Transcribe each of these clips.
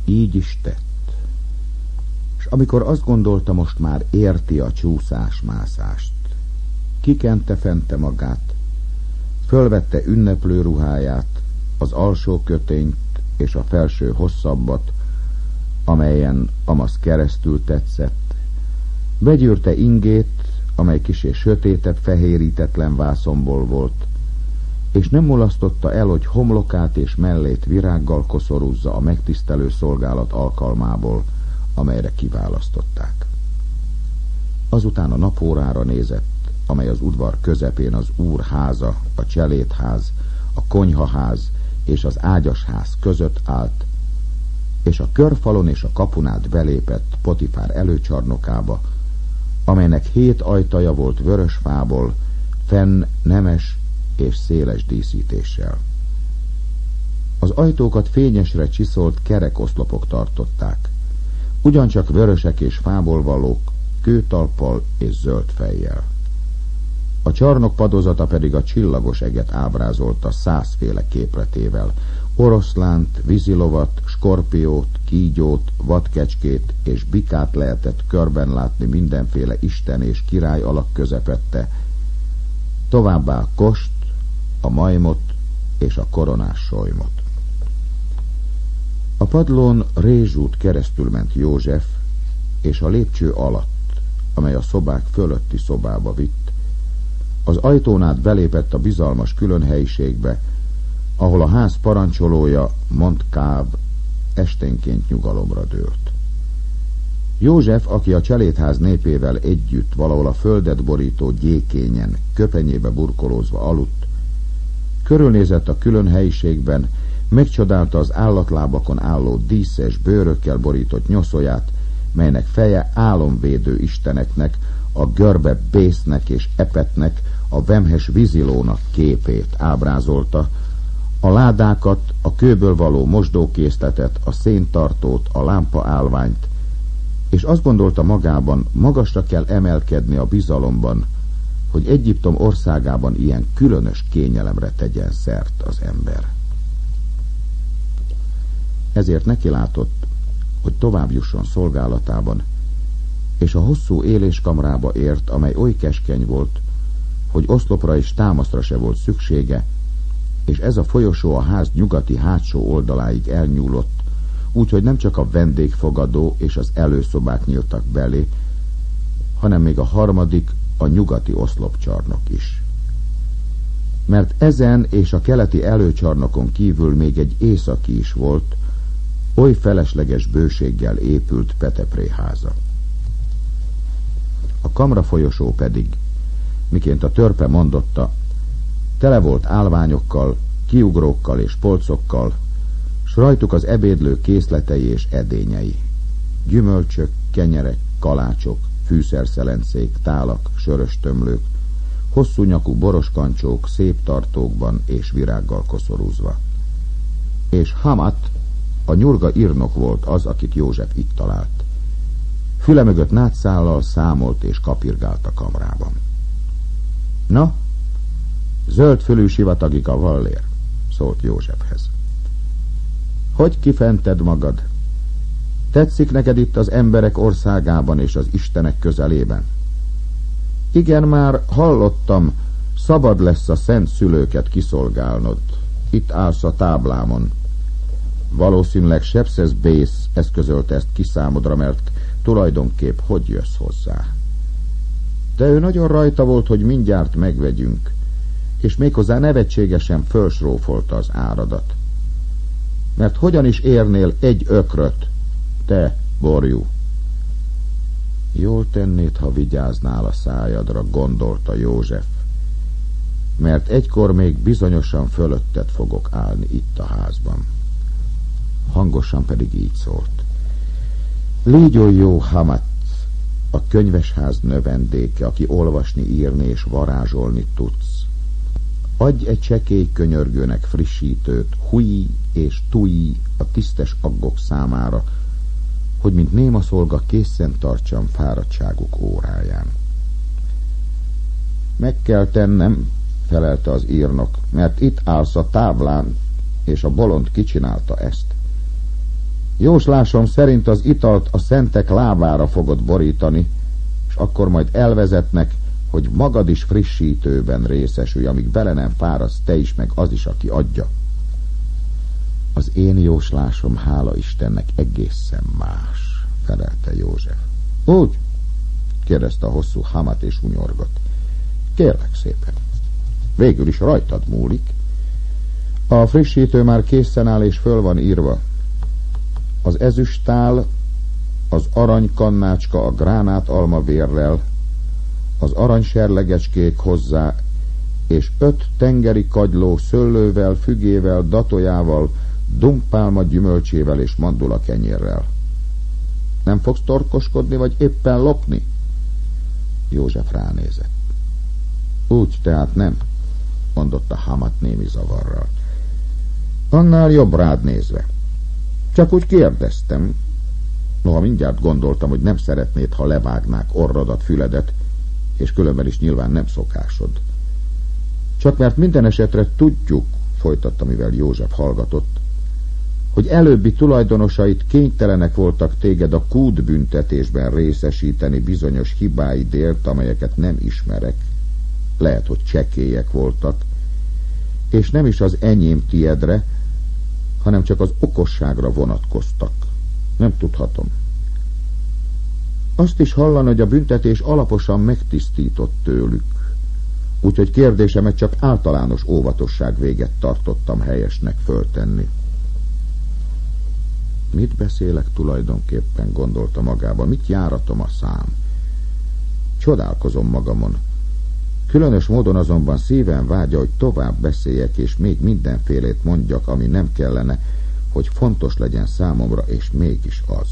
így is tett. És amikor azt gondolta, most már érti a csúszás-mászást, kikente-fente magát, fölvette ünneplő ruháját, az alsó kötényt és a felső hosszabbat, amelyen amaz keresztül tetszett, begyűrte ingét, amely kissé sötétebb, fehérítetlen vászonból volt, és nem mulasztotta el, hogy homlokát és mellét virággal koszorúzza a megtisztelő szolgálat alkalmából, amelyre kiválasztották. Azután a napórára nézett, amely az udvar közepén az úr háza, a cselédház, a konyhaház és az ágyasház között állt, és a körfalon és a kapun át belépett Potifár előcsarnokába, amelynek 7 ajtaja volt vörös fából, fenn nemes és széles díszítéssel. Az ajtókat fényesre csiszolt kerekoszlopok tartották, ugyancsak vörösek és fából valók, kőtalppal és zöld fejjel. A csarnok padozata pedig a csillagos eget ábrázolta 100 féle képletével, oroszlánt, vízilovat, skorpiót, kígyót, vadkecskét és bikát lehetett körben látni mindenféle isten és király alak közepette, továbbá a kost, a majmot és a koronás solymot. A padlón rézsút keresztül ment József, és a lépcső alatt, amely a szobák fölötti szobába vitt, az ajtón át belépett a bizalmas különhelyiségbe, ahol a ház parancsolója, Montcalm, esténként nyugalomra dőlt. József, aki a cselédház népével együtt valahol a földet borító gyékényen, köpenyébe burkolózva aludt, körülnézett a külön helyiségben, megcsodálta az állatlábakon álló díszes, bőrökkel borított nyoszóját, melynek feje álomvédő isteneknek, a görbe bésznek és epetnek, a vemhes vízilónak képét ábrázolta, a ládákat, a kőből való mosdókészletet, a széntartót, a lámpaállványt, és azt gondolta magában, magasra kell emelkedni a bizalomban, hogy Egyiptom országában ilyen különös kényelemre tegyen szert az ember. Ezért nekilátott, hogy tovább jusson szolgálatában, és a hosszú éléskamrába ért, amely oly keskeny volt, hogy oszlopra és támaszra se volt szüksége, és ez a folyosó a ház nyugati hátsó oldaláig elnyúlott, úgyhogy nem csak a vendégfogadó és az előszobák nyíltak belé, hanem még a harmadik, a nyugati oszlopcsarnok is. Mert ezen és a keleti előcsarnokon kívül még egy északi is volt, oly felesleges bőséggel épült Petepré háza. A kamra folyosó pedig, miként a törpe mondotta, tele volt állványokkal, kiugrókkal és polcokkal, s rajtuk az ebédlő készletei és edényei, gyümölcsök, kenyerek, kalácsok, fűszerszelencék, tálak, söröstömlők, hosszú nyakú boroskancsók szép tartókban és virággal koszorúzva. És Hamat, a nyurga írnok volt az, akit József itt talált. Füle mögött nátszállal számolt és kapirgált a kamrában. Na, zöld fülű sivatagi kavallér, szólt Józsefhez. Hogy kifented magad? Tetszik neked itt az emberek országában és az istenek közelében? Igen, már hallottam, szabad lesz a szent szülőket kiszolgálnod. Itt állsz a táblámon. Valószínűleg Sepszesz Bész eszközölte ezt ki számodra, mert tulajdonképp hogy jössz hozzá? De ő nagyon rajta volt, hogy mindjárt megvegyünk, és méghozzá nevetségesen fölsrófolta az áradat. Mert hogyan is érnél egy ökröt, te, borjú? Jól tennéd, ha vigyáznál a szájadra, gondolta József, mert egykor még bizonyosan fölötted fogok állni itt a házban. Hangosan pedig így szólt. Légy oly jó, Hamat, a könyvesház növendéke, aki olvasni, írni és varázsolni tudsz. Adj egy csekély könyörgőnek frissítőt, hui és tui a tisztes aggok számára, hogy mint néma szolga készen tartsam fáradtságuk óráján. Meg kell tennem, felelte az írnok, mert itt állsz a táblán, és a bolond kicsinálta ezt. Jóslásom szerint az italt a szentek lábára fogod borítani, és akkor majd elvezetnek, hogy magad is frissítőben részesülj, amíg bele nem fáradsz te is, meg az is, aki adja. Az én jóslásom, hála Istennek, egészen más, felelte József. Úgy? Kérdezte a hosszú Hamat, és hunyorgott. Kérlek szépen. Végül is rajtad múlik. A frissítő már készen áll, és föl van írva. Az ezüsttál, az aranykannácska a gránát almavérrel, az aranyserlegecskék hozzá, és 5 tengeri kagyló szőlővel, fügével, datójával, dumpálma gyümölcsével és mandula kenyérrel. Nem fogsz torkoskodni, vagy éppen lopni? József ránézett. Úgy tehát nem, mondotta Hamat némi zavarral. Annál jobb rád nézve. Csak úgy kérdeztem. Noha mindjárt gondoltam, hogy nem szeretnéd, ha levágnák orrodat, füledet, és különben is nyilván nem szokásod. Csak mert minden esetre tudjuk, folytatta, mivel József hallgatott, hogy előbbi tulajdonosait kénytelenek voltak téged a kútbüntetésben részesíteni bizonyos hibáidért, amelyeket nem ismerek. Lehet, hogy csekélyek voltak, és nem is az enyém tiedre, hanem csak az okosságra vonatkoztak. Nem tudhatom. Azt is hallani, hogy a büntetés alaposan megtisztított tőlük, úgyhogy kérdésemet csak általános óvatosság véget tartottam helyesnek föltenni. Mit beszélek tulajdonképpen, gondolta magában, mit járatom a szám? Csodálkozom magamon. Különös módon azonban szívem vágya, hogy tovább beszéljek, és még mindenfélét mondjak, ami nem kellene, hogy fontos legyen számomra, és mégis az.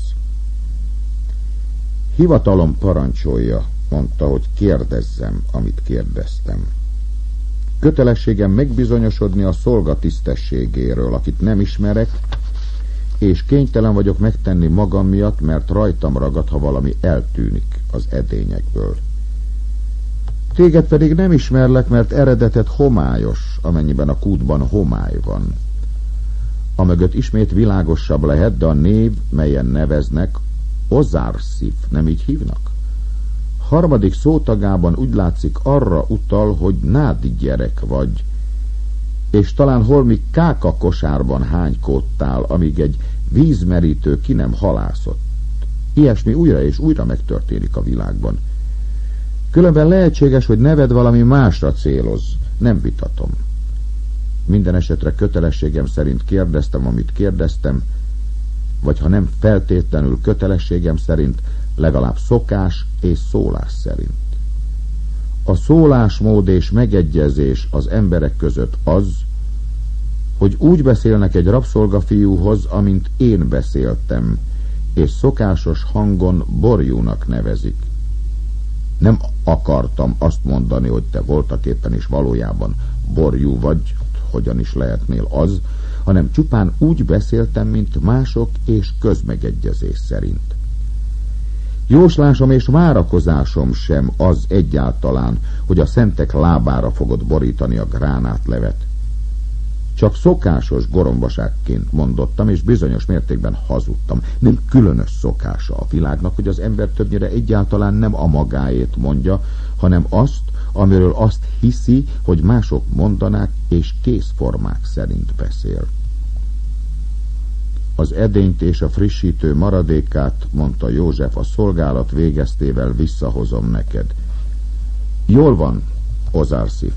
Hivatalom parancsolja, mondta, hogy kérdezzem, amit kérdeztem. Kötelességem megbizonyosodni a szolga tisztességéről, akit nem ismerek, és kénytelen vagyok megtenni magam miatt, mert rajtam ragad, ha valami eltűnik az edényekből. Téged pedig nem ismerlek, mert eredeted homályos, amennyiben a kútban homály van. Amögött ismét világosabb lehet, de a név, melyen neveznek, Ozárszif, nem így hívnak? Harmadik szótagában úgy látszik arra utal, hogy nádi gyerek vagy, és talán holmi káka kosárban hánykódtál, amíg egy vízmerítő ki nem halászott. Ilyesmi újra és újra megtörténik a világban. Különben lehetséges, hogy neved valami másra céloz, nem vitatom. Minden esetre kötelességem szerint kérdeztem, amit kérdeztem, vagy ha nem feltétlenül kötelességem szerint, legalább szokás és szólás szerint. A szólásmód és megegyezés az emberek között az, hogy úgy beszélnek egy rabszolgafiúhoz, amint én beszéltem, és szokásos hangon borjúnak nevezik. Nem akartam azt mondani, hogy te voltaképpen is valójában borjú vagy, hogyan is lehetnél az, hanem csupán úgy beszéltem, mint mások, és közmegegyezés szerint. Jóslásom és várakozásom sem az egyáltalán, hogy a szentek lábára fogod borítani a gránátlevet. Csak szokásos gorombaságként mondottam, és bizonyos mértékben hazudtam. Nem különös szokása a világnak, hogy az ember többnyire egyáltalán nem a magáét mondja, hanem azt, amiről azt hiszi, hogy mások mondanák, és készformák szerint beszél. Az edényt és a frissítő maradékát, mondta József, a szolgálat végeztével visszahozom neked. Jól van, Ozárszif.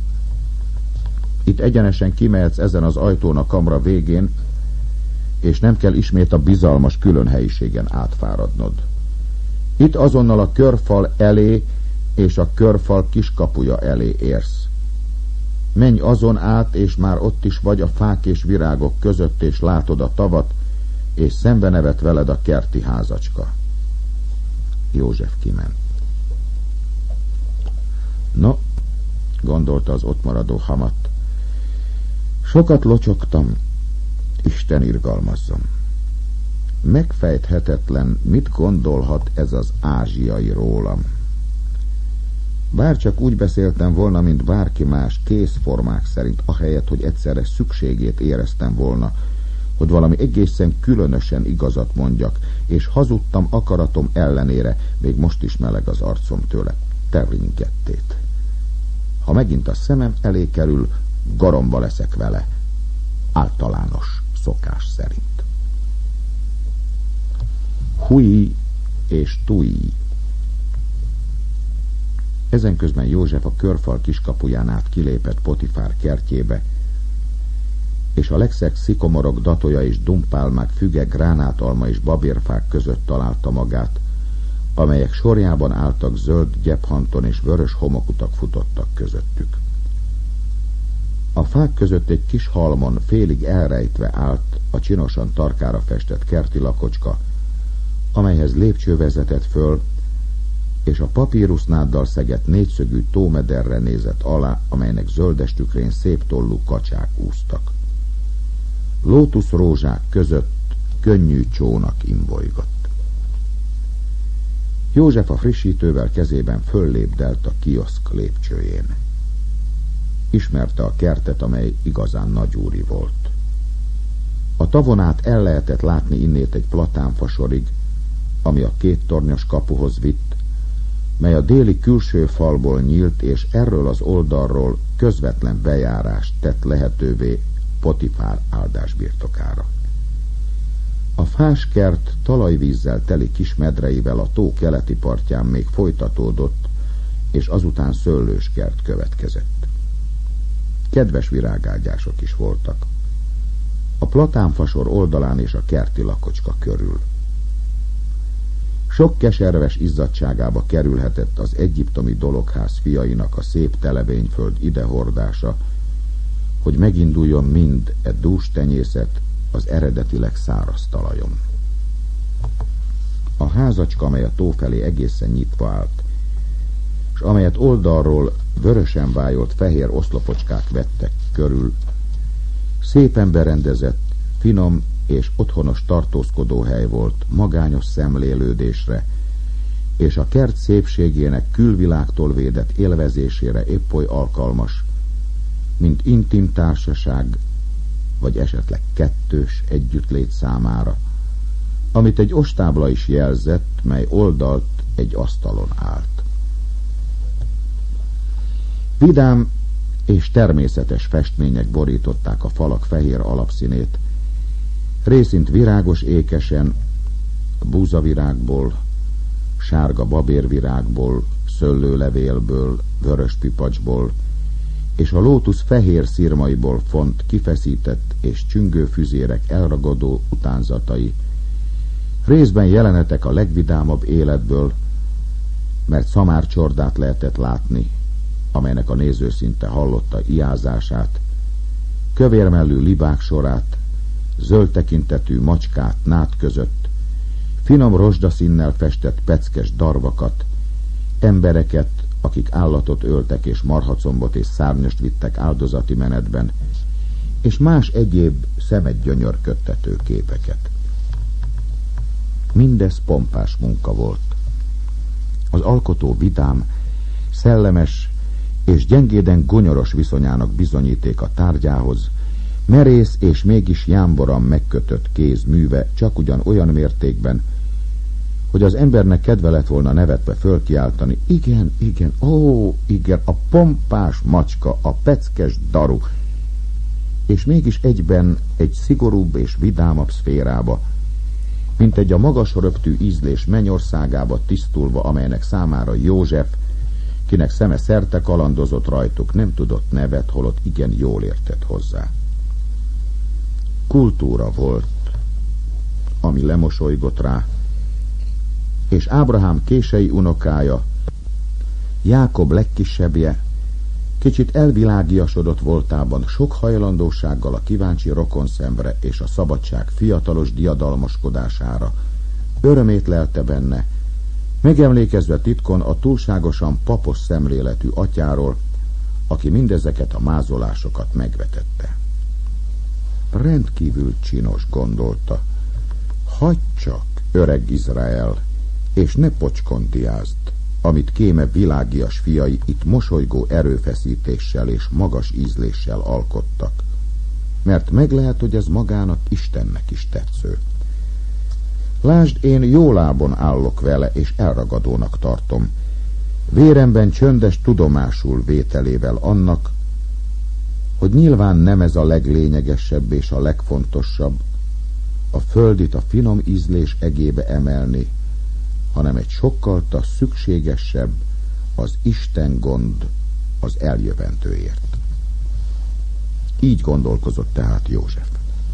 Itt egyenesen kimehetsz ezen az ajtón a kamra végén, és nem kell ismét a bizalmas különhelyiségen átfáradnod. Itt azonnal a körfal elé és a körfal kiskapuja elé érsz. Menj azon át, és már ott is vagy a fák és virágok között, és látod a tavat, és szembe nevet veled a kerti házacska. József kiment. No, gondolta az ott maradó Hamat, sokat locsogtam, Isten irgalmazzon. Megfejthetetlen, mit gondolhat ez az ázsiai rólam. Bár csak úgy beszéltem volna, mint bárki más, készformák szerint, ahelyett, hogy egyszerre szükségét éreztem volna hogy valami egészen különösen igazat mondjak, és hazudtam akaratom ellenére, még most is meleg az arcom tőle. Teringettét. Ha megint a szemem elé kerül, garomba leszek vele, általános szokás szerint. Hui és tui. Ezenközben József a körfal kiskapuján át kilépett Potifár kertjébe, és a legszeg szikomorok datoja és dumpálmák, füge, gránátalma és babérfák között találta magát, amelyek sorjában álltak zöld gyephanton és vörös homokutak futottak közöttük. A fák között egy kis halmon félig elrejtve állt a csinosan tarkára festett kerti lakocska, amelyhez lépcső vezetett föl, és a papírusnáddal szegett négyszögű tómederre nézett alá, amelynek zöldes tükrén szép tollú kacsák úsztak. Lótuszrózsák között könnyű csónak imbolygott. József a frissítővel kezében föllépdelt a kioszk lépcsőjén. Ismerte a kertet, amely igazán nagyúri volt. A tavon át el lehetett látni innét egy platánfasorig, ami a két tornyos kapuhoz vitt, mely a déli külső falból nyílt, és erről az oldalról közvetlen bejárást tett lehetővé Potifár áldásbirtokára. A fáskert talajvízzel teli kis medreivel a tó keleti partján még folytatódott, és azután szőlőskert következett. Kedves virágágyások is voltak. A platánfasor oldalán és a kerti lakocska körül. Sok keserves izzadtságába kerülhetett az egyiptomi dologház fiainak a szép televényföld idehordása, hogy meginduljon mind e dús tenyészet az eredetileg száraz talajon. A házacska, amely a tó felé egészen nyitva állt, és amelyet oldalról vörösen vájolt fehér oszlopocskák vettek körül, szépen berendezett, finom és otthonos tartózkodóhely volt magányos szemlélődésre, és a kert szépségének külvilágtól védett élvezésére épp oly alkalmas, mint intim társaság, vagy esetleg kettős együttlét számára, amit egy ostábla is jelzett, mely oldalt egy asztalon állt. Vidám és természetes festmények borították a falak fehér alapszínét, részint virágos ékesen, búzavirágból, sárga babérvirágból, szőlőlevélből, vörös pipacsból, és a lótusz fehér szirmaiból font kifeszített és csüngő füzérek elragadó utánzatai, részben jelenetek a legvidámabb életből, mert szamárcsordát lehetett látni, amelynek a néző szinte hallotta iázását, kövérmellű libák sorát, zöld tekintetű macskát nád között, finom rozsdaszínnel festett peckes darvakat, embereket, akik állatot öltek és marhacombot és szárnyost vittek áldozati menetben, és más egyéb szemet gyönyörködtető képeket. Mindez pompás munka volt. Az alkotó vidám, szellemes és gyengéden gonyoros viszonyának bizonyíték a tárgyához, merész és mégis jámboran megkötött kéz műve csak ugyan olyan mértékben, hogy az embernek kedve lett volna nevetve fölkiáltani: igen, igen, ó, igen, a pompás macska, a peckes daru, és mégis egyben egy szigorúbb és vidámabb szférába, mint egy a magas röptű ízlés mennyországába tisztulva, amelynek számára József, kinek szeme szerte kalandozott rajtuk, nem tudott nevet, holott igen jól értett hozzá. Kultúra volt, ami lemosolygott rá, és Ábrahám kései unokája, Jákob legkisebbje, kicsit elvilágiasodott voltában sok hajlandósággal a kíváncsi rokonszemre és a szabadság fiatalos diadalmaskodására, örömét lelte benne, megemlékezve titkon a túlságosan papos szemléletű atyáról, aki mindezeket a mázolásokat megvetette. Rendkívül csinos, gondolta. Hagyj csak, öreg Izrael, és ne pocskontiázd, amit kéme világias fiai itt mosolygó erőfeszítéssel és magas ízléssel alkottak. mert meg lehet, hogy ez magának Istennek is tetsző. Lásd, én jó lábon állok vele, és elragadónak tartom, véremben csöndes tudomásul vételével annak, hogy nyilván nem ez a leglényegesebb és a legfontosabb, a földit a finom ízlés egébe emelni, hanem egy sokkal szükségesebb, az Isten gond az eljövendőért. Így gondolkozott tehát József.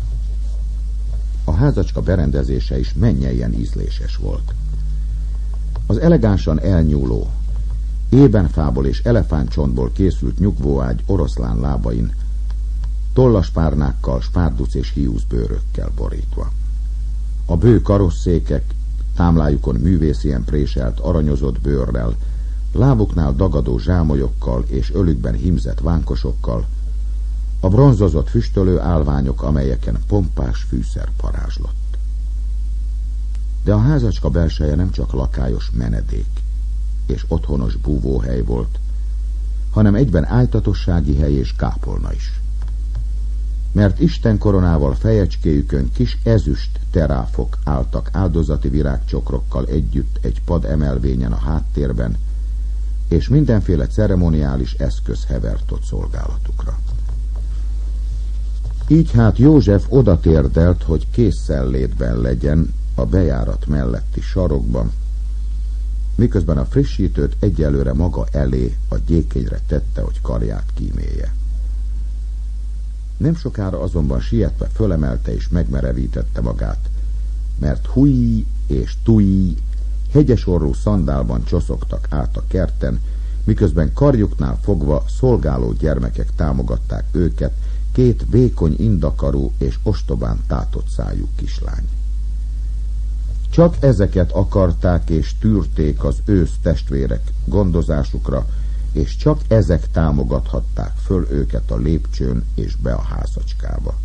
A házacska berendezése is mennyeien ízléses volt. Az elegánsan elnyúló, ébenfából és elefántcsontból készült nyugvóágy oroszlán lábain tollaspárnákkal, spárduc és hiúzbőrökkel borítva. A bő karosszékek támlájukon művészien préselt aranyozott bőrrel, lábuknál dagadó zsámolyokkal és ölükben hímzett vánkosokkal, a bronzozott füstölő állványok, amelyeken pompás fűszer parázslott. De a házacska belseje nem csak lakályos menedék és otthonos búvóhely volt, hanem egyben ájtatossági hely és kápolna is. Mert Isten koronával fejecskéjükön kis ezüst teráfok álltak áldozati virágcsokrokkal együtt egy pad emelvényen a háttérben, és mindenféle ceremoniális eszköz hevert ott szolgálatukra. Így hát József odatérdelt, hogy késszellétben legyen a bejárat melletti sarokban, miközben a frissítőt egyelőre maga elé a gyékényre tette, hogy karját kímélje. Nem sokára azonban sietve fölemelte és megmerevítette magát, mert Hui és Tui hegyesorrú szandálban csoszogtak át a kerten, miközben karjuknál fogva szolgáló gyermekek támogatták őket, két vékony indakarú és ostobán tátott szájú kislány. Csak ezeket akarták és tűrték az ősz testvérek gondozásukra, és csak ezek támogathatták föl őket a lépcsőn és be a házacskába.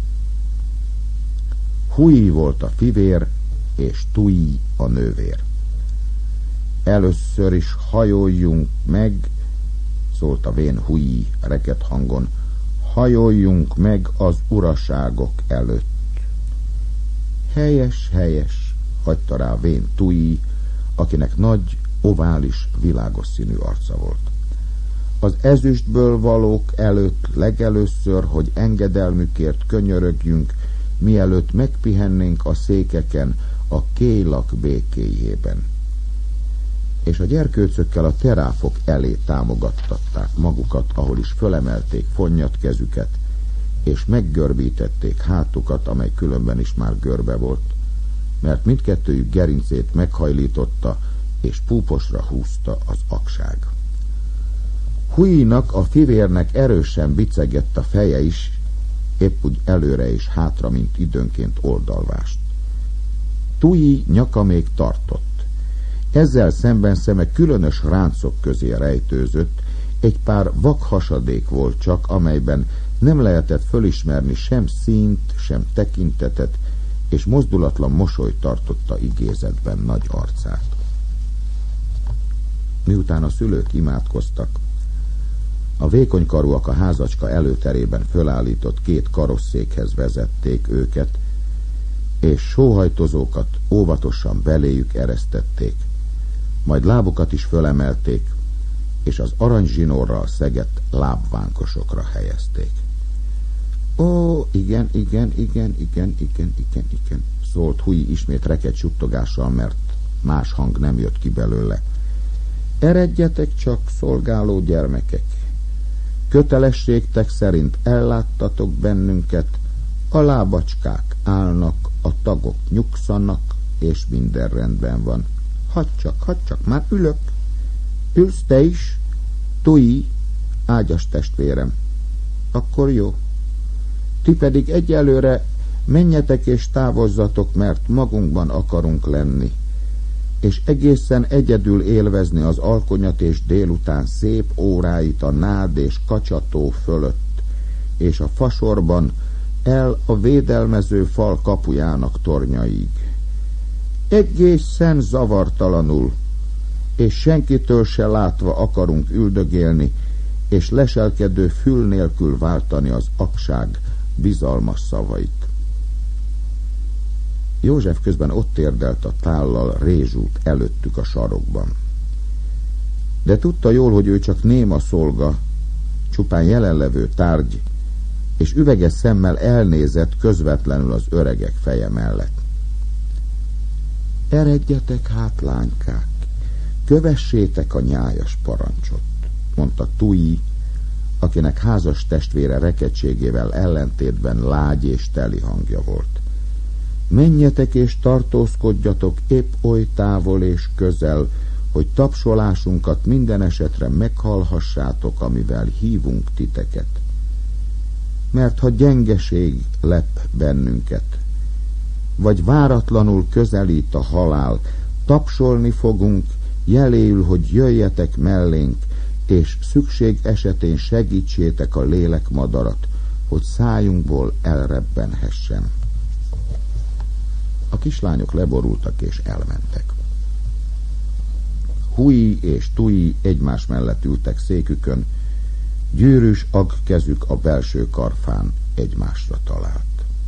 Hui volt a fivér, és Tui a nővér. Először is hajoljunk meg, szólt a vén Hui reket hangon, hajoljunk meg az uraságok előtt. Helyes, helyes, hagyta rá vén Tui, akinek nagy, ovális, világos színű arca volt. Az ezüstből valók előtt legelőször, hogy engedelmükért könyörögjünk, mielőtt megpihennénk a székeken a Kélak békéjében. És a gyerkőcökkel a teráfok elé támogattatták magukat, ahol is fölemelték fonnyat kezüket, és meggörbítették hátukat, amely különben is már görbe volt, mert mindkettőjük gerincét meghajlította, és púposra húzta az akság. Huinak, a fivérnek erősen bicegett a feje is, épp úgy előre és hátra, mint időnként oldalvást. Tui nyaka még tartott. Ezzel szemben szeme különös ráncok közé rejtőzött, egy pár vakhasadék volt csak, amelyben nem lehetett fölismerni sem színt, sem tekintetet, és mozdulatlan mosoly tartotta igézetben nagy arcát. Miután a szülők imádkoztak, a vékonykarúak a házacska előterében fölállított két karosszékhez vezették őket, és sóhajtozókat óvatosan beléjük eresztették, majd lábukat is fölemelték, és az aranyzsinórral szegett lábvánkosokra helyezték. Ó, igen, szólt Hui ismét reket suttogással, mert más hang nem jött ki belőle. Eredjetek csak, szolgáló gyermekek! Kötelességtek szerint elláttatok bennünket, a lábacskák állnak, a tagok nyugszanak, és minden rendben van. Hadd csak, már ülök. Ülsz te is? Tui, ágyas testvérem. Akkor jó. Ti pedig egyelőre menjetek és távozzatok, mert magunkban akarunk lenni, és egészen egyedül élvezni az alkonyat és délután szép óráit a nád és kacsató fölött, és a fasorban el a védelmező fal kapujának tornyaig. Egészen zavartalanul, és senkitől se látva akarunk üldögélni, és leselkedő fül nélkül váltani az akság bizalmas szavait. József közben ott térdelt a tállal Rézsút előttük a sarokban. De tudta jól, hogy ő csak néma szolga, csupán jelenlevő tárgy, és üveges szemmel elnézett közvetlenül az öregek feje mellett. Eredjetek hát, lánykák, kövessétek a nyájas parancsot, mondta Tui, akinek házas testvére rekedtségével ellentétben lágy és teli hangja volt. Menjetek és tartózkodjatok épp oly távol és közel, hogy tapsolásunkat minden esetre meghallhassátok, amivel hívunk titeket. Mert ha gyengeség lep bennünket, vagy váratlanul közelít a halál, tapsolni fogunk, jeléül, hogy jöjjetek mellénk, és szükség esetén segítsétek a lélekmadarat, hogy szájunkból elrebbenhessen. A kislányok leborultak és elmentek. Hui és Tui egymás mellett ültek székükön, gyűrűs agkezük a belső karfán egymásra talált.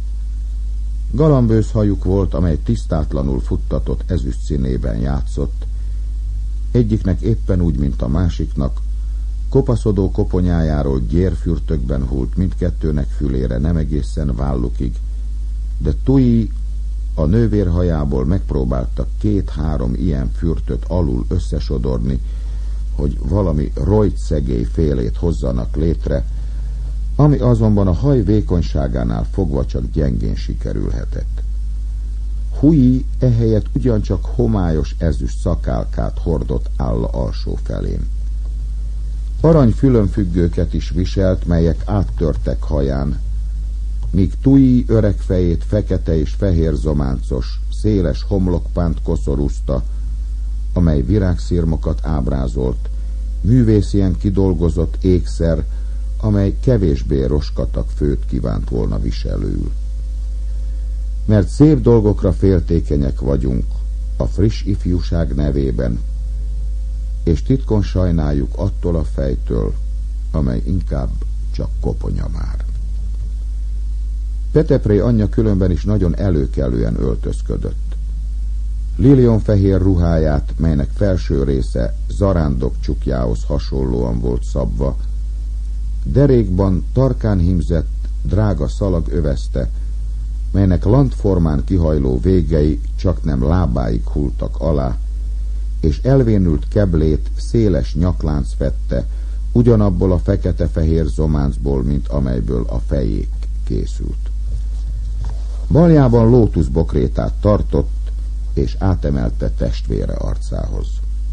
Galambőz hajuk volt, amely tisztátlanul futtatott ezüst színében játszott, egyiknek éppen úgy, mint a másiknak, kopaszodó koponyájáról gyérfürtökben hult, mindkettőnek fülére nem egészen vállukig, de Tui a nővérhajából megpróbálta 2-3 ilyen fürtöt alul összesodorni, hogy valami rojtszegély félét hozzanak létre, ami azonban a haj vékonyságánál fogva csak gyengén sikerülhetett. Hui ehelyett ugyancsak homályos ezüst szakálkát hordott álla alsó felén. Arany fülönfüggőket is viselt, melyek áttörtek haján, míg Tui öreg fejét fekete és fehér zománcos, széles homlokpánt koszorúzta, amely virágszirmokat ábrázolt, művészien kidolgozott ékszer, amely kevésbé roskatag főt kívánt volna viselőül. Mert szép dolgokra féltékenyek vagyunk a friss ifjúság nevében, és titkon sajnáljuk attól a fejtől, amely inkább csak koponya már. Petepré anyja különben is nagyon előkelően öltözködött. Lilionfehér ruháját, melynek felső része zarándok csukjához hasonlóan volt szabva, derékban tarkán hímzett, drága szalag övezte, melynek lantformán kihajló végei csaknem lábáig hultak alá, és elvénült keblét széles nyaklánc vette, ugyanabból a fekete-fehér zománcból, mint amelyből a fejék készült. Baljában lótuszbokrétát tartott, és átemelte testvére arcához.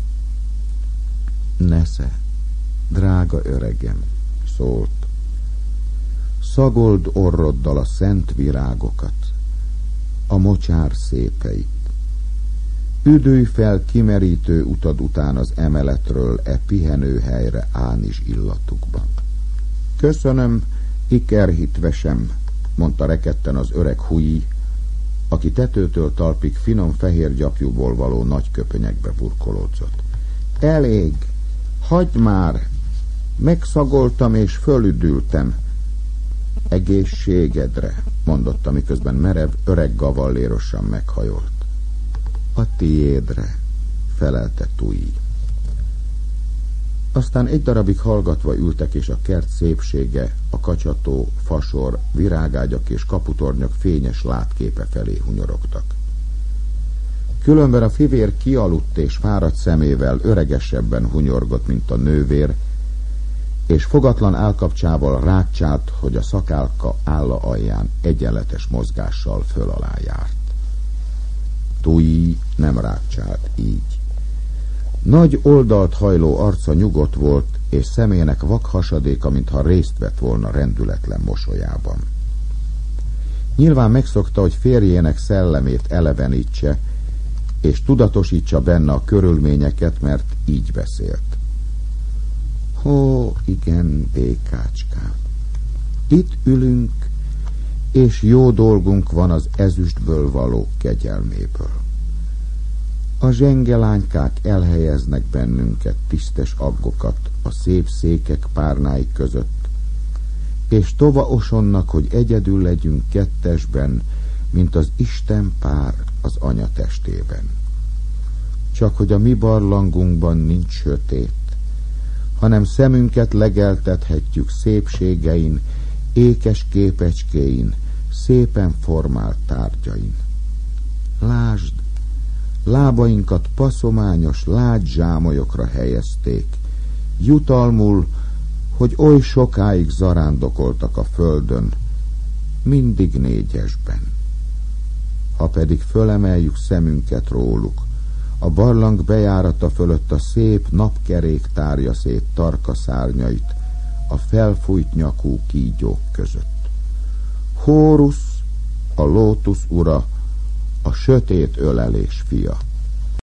Nesze, drága öregem, szólt, szagold orroddal a szent virágokat, a mocsár szépeit. Üdülj fel kimerítő utad után az emeletről pihenőhelyre ánizs illatukban. Köszönöm, ikerhitvesem, mondta rekedten az öreg Hui, aki tetőtől talpig finom fehér gyapjúból való nagy köpönyekbe burkolódzott. Elég, hagyd már, megszagoltam és fölüdültem. Egészségedre, mondotta, miközben merev, öreg gavallérosan meghajolt. A tiédre, felelte Tui. Aztán egy darabig hallgatva ültek, és a kert szépsége, a kacsató, fasor, virágágyak és kaputornyok fényes látképe felé hunyorogtak. Különben a fivér kialudt és fáradt szemével öregesebben hunyorgott, mint a nővér, és fogatlan állkapcsával rákcsált, hogy a szakálka álla alján egyenletes mozgással föl alá járt. Tui nem rákcsált így. Nagy oldalt hajló arca nyugodt volt, és szemének vak hasadéka, mintha részt vett volna rendületlen mosolyában. Nyilván megszokta, hogy férjének szellemét elevenítse, és tudatosítsa benne a körülményeket, mert így beszélt. Ó, igen, békácskám, itt ülünk, és jó dolgunk van az ezüstből való kegyelméből. A zsengelánykák elhelyeznek bennünket, tisztes aggokat, a szép székek párnái között, és tova osonnak, hogy egyedül legyünk kettesben, mint az Isten pár az anya testében. Csak hogy a mi barlangunkban nincs sötét, hanem szemünket legeltethetjük szépségein, ékes képecskéin, szépen formált tárgyain. Lásd, lábainkat paszományos lágyzsámolyokra helyezték, jutalmul, hogy oly sokáig zarándokoltak a földön, mindig négyesben. Ha pedig fölemeljük szemünket róluk, a barlang bejárata fölött a szép napkerék tárja szét tarka szárnyait a felfújt nyakú kígyók között. Hórusz, a lótusz ura, a sötét ölelés fia.